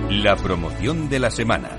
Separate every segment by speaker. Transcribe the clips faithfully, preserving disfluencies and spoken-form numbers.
Speaker 1: La promoción de la semana.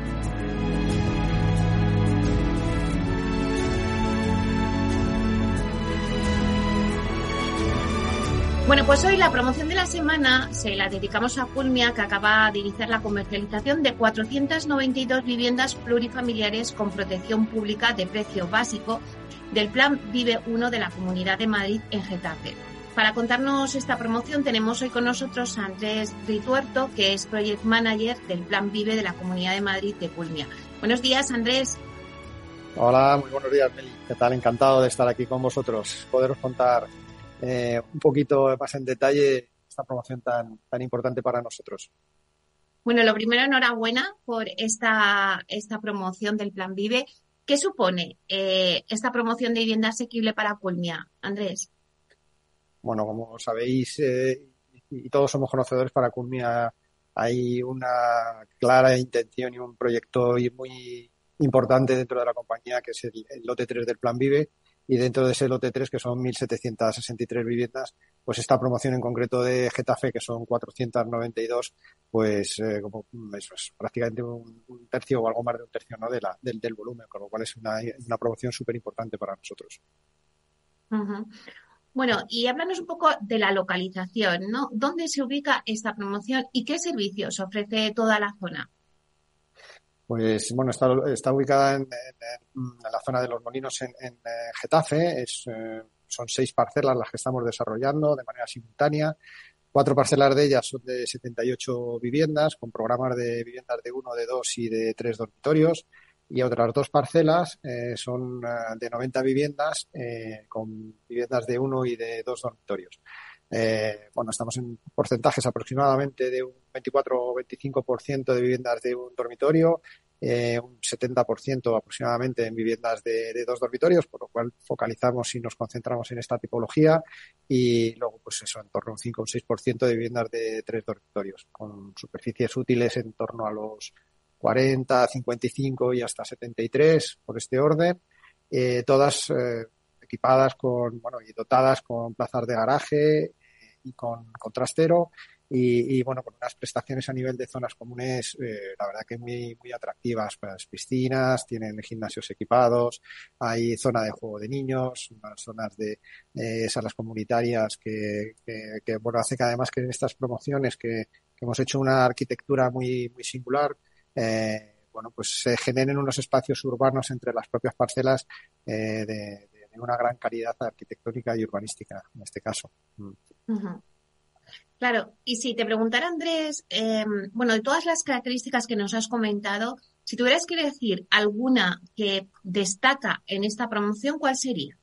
Speaker 2: Bueno, pues hoy la promoción de la semana se la dedicamos a Culmia, que acaba de iniciar la comercialización de cuatrocientas noventa y dos viviendas plurifamiliares con protección pública de precio básico del Plan Vive uno de la Comunidad de Madrid en Getafe. Para contarnos esta promoción tenemos hoy con nosotros a Andrés Rituerto, que es Project Manager del Plan Vive de la Comunidad de Madrid de Culmia. Buenos días, Andrés.
Speaker 3: Hola, muy buenos días, Meli. ¿Qué tal? Encantado de estar aquí con vosotros, poderos contar Eh, un poquito más en detalle esta promoción tan, tan importante para nosotros.
Speaker 2: Bueno, lo primero, enhorabuena por esta, esta promoción del Plan Vive. ¿Qué supone eh, esta promoción de vivienda asequible para Culmia, Andrés?
Speaker 3: Bueno, como sabéis, eh, y todos somos conocedores, para Culmia hay una clara intención y un proyecto muy importante dentro de la compañía, que es el, el lote tres del Plan Vive. Y dentro de ese lote tres, que son mil setecientas sesenta y tres viviendas, pues esta promoción en concreto de Getafe, que son cuatrocientas noventa y dos, pues eh, como eso es prácticamente un, un tercio o algo más de un tercio, ¿no?, de la, del, del volumen, con lo cual es una, una promoción súper importante para nosotros.
Speaker 2: Uh-huh. Bueno, y háblanos un poco de la localización, ¿no? ¿Dónde se ubica esta promoción y qué servicios ofrece toda la zona?
Speaker 3: Pues bueno, está, está ubicada en, en, en la zona de Los Molinos, en, en Getafe. Es, eh, son seis parcelas las que estamos desarrollando de manera simultánea. Cuatro parcelas de ellas son de setenta y ocho viviendas, con programas de viviendas de uno, de dos y de tres dormitorios. Y otras dos parcelas eh, son uh, de noventa viviendas, eh, con viviendas de uno y de dos dormitorios. Eh, bueno, estamos en porcentajes aproximadamente de un veinticuatro o veinticinco por ciento de viviendas de un dormitorio, eh, un setenta por ciento aproximadamente en viviendas de, de dos dormitorios, por lo cual focalizamos y nos concentramos en esta tipología, y luego pues eso, en torno a un cinco o un seis por ciento de viviendas de tres dormitorios, con superficies útiles en torno a los cuarenta, cincuenta y cinco y hasta setenta y tres por este orden, eh, todas eh, equipadas con, bueno, y dotadas con plazas de garaje eh, y con, con trastero y, y, bueno, con unas prestaciones a nivel de zonas comunes, eh, la verdad que muy, muy atractivas. Pues piscinas, tienen gimnasios equipados, hay zona de juego de niños, unas zonas de eh, salas comunitarias que, que, que, bueno, hace que además que en estas promociones que, que hemos hecho una arquitectura muy, muy singular, eh, bueno, pues se generen unos espacios urbanos entre las propias parcelas eh, de, de una gran calidad arquitectónica y urbanística, en este caso.
Speaker 2: Uh-huh. Claro, y si te preguntara, Andrés, eh, bueno, de todas las características que nos has comentado, si tuvieras que decir alguna que destaca en esta promoción, ¿cuál sería?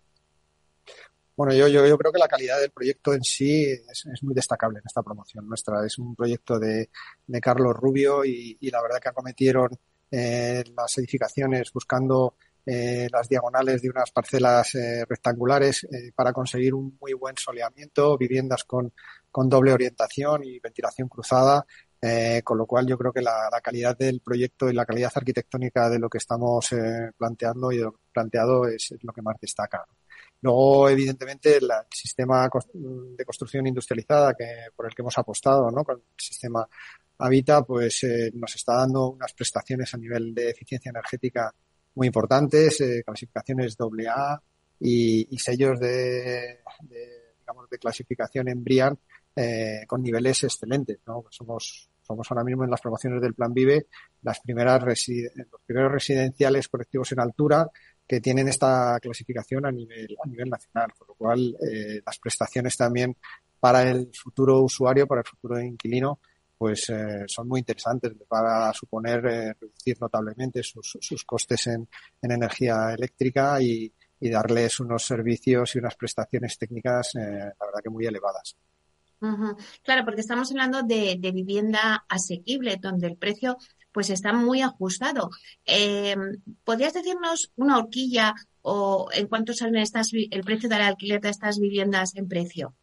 Speaker 3: Bueno, yo, yo, yo creo que la calidad del proyecto en sí es, es muy destacable en esta promoción nuestra. Es un proyecto de, de Carlos Rubio y, y la verdad que acometieron eh, las edificaciones buscando eh, las diagonales de unas parcelas eh, rectangulares eh, para conseguir un muy buen soleamiento, viviendas con, con doble orientación y ventilación cruzada, eh, con lo cual yo creo que la, la calidad del proyecto y la calidad arquitectónica de lo que estamos eh, planteando y de lo planteado es, es lo que más destaca. Luego, evidentemente, el sistema de construcción industrializada que por el que hemos apostado, ¿no?, con el sistema Habita, pues eh, nos está dando unas prestaciones a nivel de eficiencia energética muy importantes, eh, clasificaciones doble A y, y sellos de, de, digamos, de clasificación en BREEAM eh, con niveles excelentes, ¿no? Somos somos ahora mismo en las promociones del Plan Vive las primeras residen- los primeros residenciales colectivos en altura que tienen esta clasificación a nivel a nivel nacional, por lo cual eh, las prestaciones también para el futuro usuario, para el futuro inquilino, pues eh, son muy interesantes. Les va a suponer eh, reducir notablemente sus, sus costes en, en energía eléctrica y, y darles unos servicios y unas prestaciones técnicas, eh, la verdad que muy elevadas.
Speaker 2: Uh-huh. Claro, porque estamos hablando de, de vivienda asequible, donde el precio pues está muy ajustado. Eh, ¿podrías decirnos una horquilla o en cuánto salen estas, el precio del alquiler de estas viviendas en precio?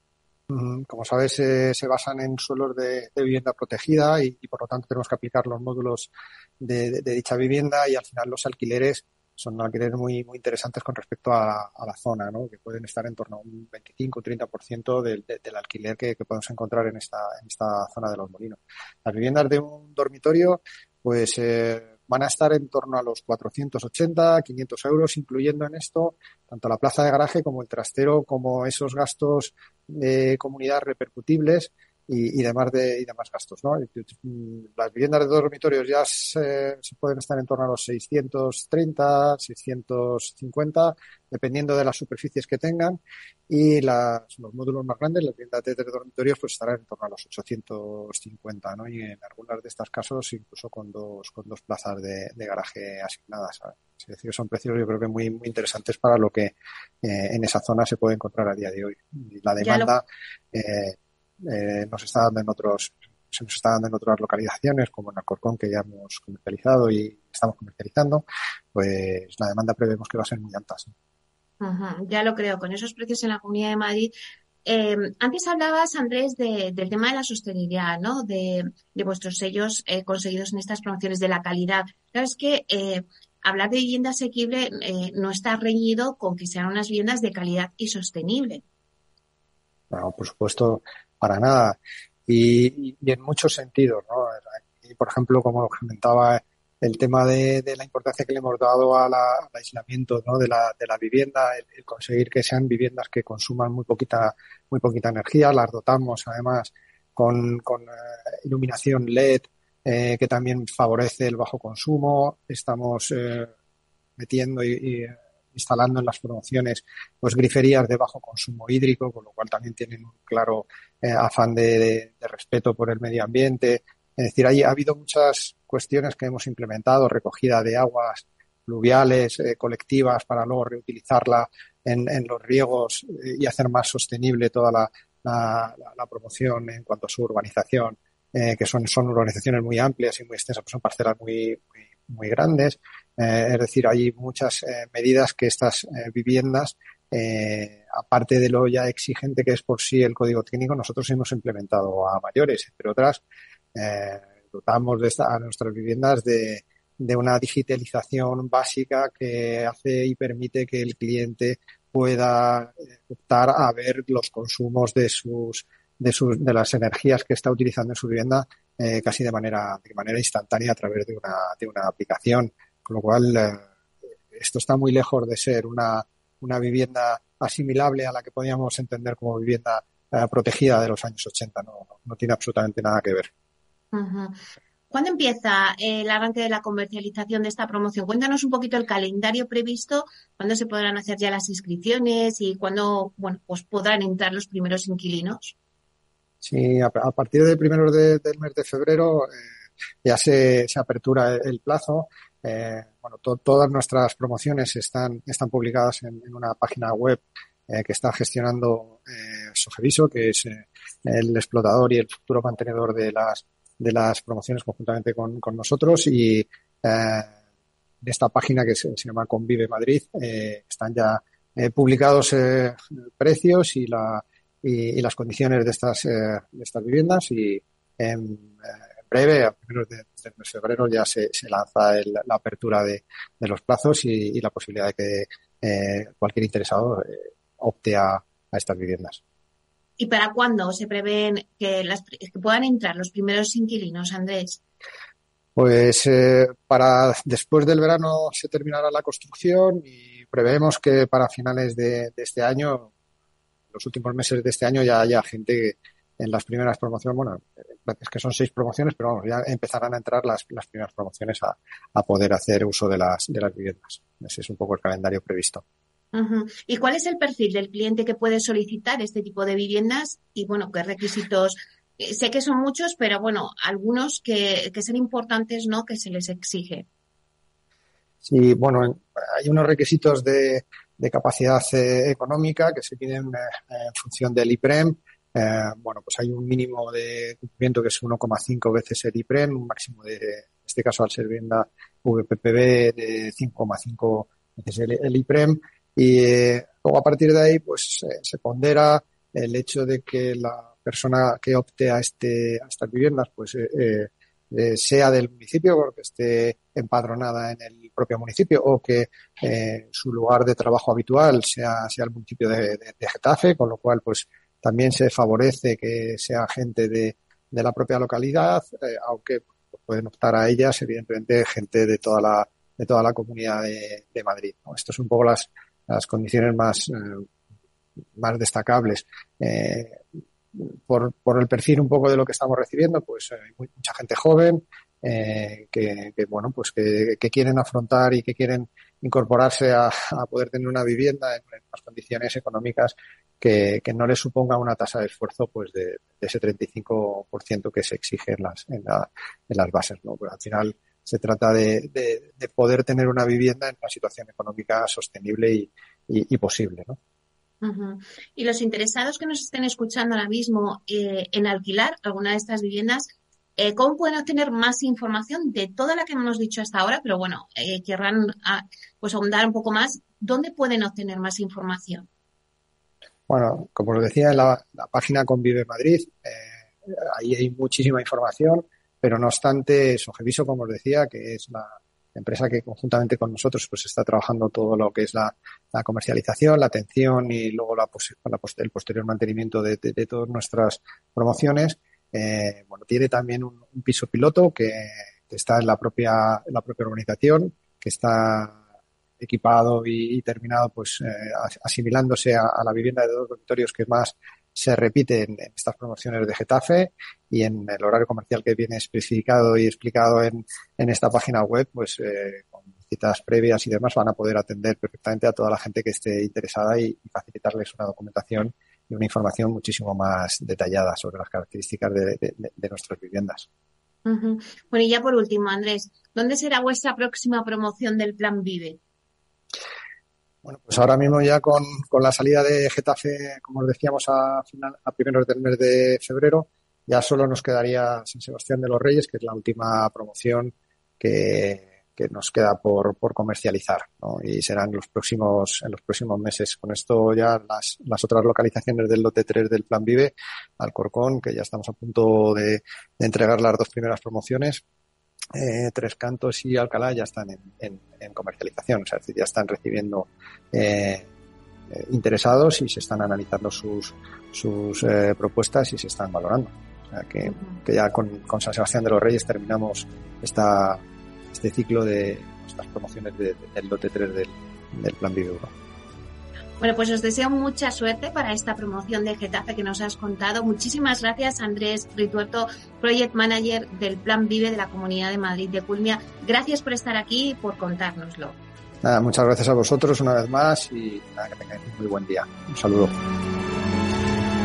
Speaker 3: Como sabes, eh, se basan en suelos de, de vivienda protegida y, y por lo tanto tenemos que aplicar los módulos de, de, de dicha vivienda y al final los alquileres son alquileres muy muy interesantes con respecto a, a la zona, ¿no? Que pueden estar en torno a un veinticinco o treinta por ciento del, de, del alquiler que, que podemos encontrar en esta en esta zona de Los Molinos. Las viviendas de un dormitorio pues eh, van a estar en torno a los cuatrocientos ochenta, quinientos euros, incluyendo en esto tanto la plaza de garaje como el trastero, como esos gastos de comunidad repercutibles y, y demás de y demás gastos, ¿no? Las viviendas de dormitorios ya se, se pueden estar en torno a los seiscientos treinta, seiscientos cincuenta, dependiendo de las superficies que tengan, y las, los módulos más grandes, las viviendas de tres dormitorios, pues estarán en torno a los ochocientos cincuenta, ¿no? Y en algunos de estos casos incluso con dos con dos plazas de, de garaje asignadas, ¿sabes? Es decir, son precios yo creo que muy muy interesantes para lo que eh, en esa zona se puede encontrar a día de hoy. Y la demanda lo... eh, Eh, nos está dando en otros, se nos está dando en otras localizaciones, como en Alcorcón, que ya hemos comercializado y estamos comercializando, pues la demanda prevemos que va a ser muy alta. ¿Sí?
Speaker 2: Uh-huh, ya lo creo, con esos precios en la Comunidad de Madrid. Eh, antes hablabas, Andrés, de, del tema de la sostenibilidad, ¿no? De, de vuestros sellos eh, conseguidos en estas promociones, de la calidad. Claro, es que eh, hablar de vivienda asequible eh, no está reñido con que sean unas viviendas de calidad y sostenible.
Speaker 3: No, por supuesto, para nada. Y, y en muchos sentidos, ¿no? Y, por ejemplo, como comentaba, el tema de, de la importancia que le hemos dado a la, al aislamiento, ¿no? de, la, de la vivienda, el, el conseguir que sean viviendas que consuman muy poquita, muy poquita energía. Las dotamos, además, con, con eh, iluminación L E D, eh, que también favorece el bajo consumo. Estamos eh, metiendo y, y instalando en las promociones pues griferías de bajo consumo hídrico, con lo cual también tienen un claro eh, afán de, de, de respeto por el medio ambiente. Es decir, ahí ha habido muchas cuestiones que hemos implementado, recogida de aguas pluviales, eh, colectivas, para luego reutilizarla en, en los riegos eh, y hacer más sostenible toda la, la, la promoción en cuanto a su urbanización, eh, que son, son urbanizaciones muy amplias y muy extensas, pues son parcelas muy, muy, muy grandes. Eh, es decir, hay muchas eh, medidas que estas eh, viviendas, eh, aparte de lo ya exigente que es por sí el código técnico, nosotros hemos implementado a mayores, entre otras, eh, dotamos de esta, a nuestras viviendas de, de una digitalización básica que hace y permite que el cliente pueda optar a ver los consumos de sus de sus de las energías que está utilizando en su vivienda eh, casi de manera de manera instantánea a través de una de una aplicación. Con lo cual, eh, esto está muy lejos de ser una, una vivienda asimilable a la que podíamos entender como vivienda eh, protegida de los años ochenta. No, no tiene absolutamente nada que ver.
Speaker 2: Uh-huh. ¿Cuándo empieza el arranque de la comercialización de esta promoción? Cuéntanos un poquito el calendario previsto, cuándo se podrán hacer ya las inscripciones y cuándo, bueno, pues podrán entrar los primeros inquilinos.
Speaker 3: Sí, a, a partir del primero de, del mes de febrero eh, ya se, se apertura el, el plazo. Eh, bueno, to, todas nuestras promociones están, están publicadas en, en una página web eh, que está gestionando eh, Sogeviso, que es eh, el explotador y el futuro mantenedor de las de las promociones conjuntamente con, con nosotros, y eh, en esta página que se, se llama Convive Madrid eh, están ya eh, publicados eh, precios y la y, y las condiciones de estas eh, de estas viviendas, y en eh, breve, a primeros de, de febrero, ya se, se lanza el, la apertura de, de los plazos y, y la posibilidad de que eh, cualquier interesado eh, opte a, a estas viviendas.
Speaker 2: ¿Y para cuándo se prevén que, las, que puedan entrar los primeros inquilinos, Andrés?
Speaker 3: Pues eh, para después del verano se terminará la construcción y prevemos que para finales de, de este año, los últimos meses de este año, ya haya gente en las primeras promociones. Bueno, es que son seis promociones, pero vamos, ya empezarán a entrar las, las primeras promociones a, a poder hacer uso de las, de las viviendas. Ese es un poco el calendario previsto.
Speaker 2: Uh-huh. ¿Y cuál es el perfil del cliente que puede solicitar este tipo de viviendas? Y bueno, ¿qué requisitos? Eh, sé que son muchos, pero bueno, algunos que, que son importantes, ¿no?, que se les exige.
Speaker 3: Sí, bueno, hay unos requisitos de, de capacidad eh, económica que se piden eh, en función del IPREM. Eh, bueno, pues hay un mínimo de cumplimiento que es uno coma cinco veces el IPREM, un máximo de, en este caso al ser vivienda V P P B, de cinco coma cinco veces el, el IPREM. Y eh, luego a partir de ahí pues eh, se pondera el hecho de que la persona que opte a este a estas viviendas pues eh, eh, sea del municipio, porque esté empadronada en el propio municipio o que eh, su lugar de trabajo habitual sea, sea el municipio de, de, de Getafe, con lo cual pues también se favorece que sea gente de, de la propia localidad, eh, aunque pueden optar a ellas, evidentemente, gente de toda la, de toda la comunidad de, de Madrid, ¿no? Estas son un poco las, las condiciones más, eh, más destacables. Eh, por, por el perfil un poco de lo que estamos recibiendo, pues hay eh, mucha gente joven, eh, que, que, bueno, pues que, que quieren afrontar y que quieren incorporarse a, a poder tener una vivienda en, en unas condiciones económicas que, que no les suponga una tasa de esfuerzo pues de, de ese treinta y cinco por ciento que se exige en las, en, la, en las bases, ¿no? Pero al final se trata de, de, de poder tener una vivienda en una situación económica sostenible y, y, y posible, ¿no?
Speaker 2: Uh-huh. Y los interesados que nos estén escuchando ahora mismo eh, en alquilar alguna de estas viviendas, eh, ¿cómo pueden obtener más información de toda la que hemos dicho hasta ahora? Pero bueno, eh, querrán a, pues ahondar un poco más. ¿Dónde pueden obtener más información?
Speaker 3: Bueno, como os decía, en la, la página Convive Madrid, eh, ahí hay muchísima información, pero no obstante, Sogeviso, como os decía, que es la empresa que conjuntamente con nosotros pues está trabajando todo lo que es la, la comercialización, la atención y luego la, la, el posterior mantenimiento de, de, de todas nuestras promociones. Eh, bueno, tiene también un, un piso piloto que, que está en la propia, en la propia organización, que está equipado y, y terminado pues eh, asimilándose a, a la vivienda de dos dormitorios que más se repite en, en estas promociones de Getafe, y en el horario comercial que viene especificado y explicado en, en esta página web, pues eh, con citas previas y demás van a poder atender perfectamente a toda la gente que esté interesada y, y facilitarles una documentación y una información muchísimo más detallada sobre las características de, de, de nuestras viviendas.
Speaker 2: Uh-huh. Bueno, y ya por último, Andrés, ¿dónde será vuestra próxima promoción del Plan Vive?
Speaker 3: Bueno, pues ahora mismo ya con, con la salida de Getafe, como os decíamos, a, final, a primeros del mes de febrero, ya solo nos quedaría San Sebastián de los Reyes, que es la última promoción que, que nos queda por, por comercializar, ¿no? Y serán los próximos, en los próximos meses. Con esto ya las, las otras localizaciones del lote tres del Plan Vive, Alcorcón, que ya estamos a punto de, de entregar las dos primeras promociones, Eh, Tres Cantos y Alcalá ya están en, en, en comercialización, o sea, es decir, ya están recibiendo eh, eh, interesados y se están analizando sus sus eh, propuestas y se están valorando. O sea, que, que ya con, con San Sebastián de los Reyes terminamos esta este ciclo de estas promociones de, de, del lote tres del, del Plan Vive Euro.
Speaker 2: Bueno, pues os deseo mucha suerte para esta promoción de Getafe que nos has contado. Muchísimas gracias, Andrés Rituerto, Project Manager del Plan Vive de la Comunidad de Madrid de Culmia. Gracias por estar aquí y por contárnoslo.
Speaker 3: Nada, muchas gracias a vosotros una vez más y nada, que tengáis un muy buen día. Un saludo.